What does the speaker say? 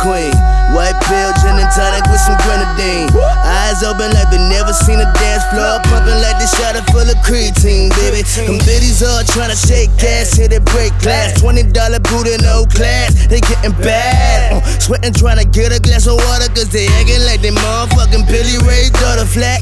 queen. White pill, gin and tonic with some grenadine. Eyes open like they never seen a dance floor. Pumping like they shot it full of creatine, baby. Them biddies all tryna shake ass, hit it break glass. $20 booty, no class, they getting bad. Sweating tryna get a glass of water, cause they acting like they motherfucking Billy Ray daughter flat.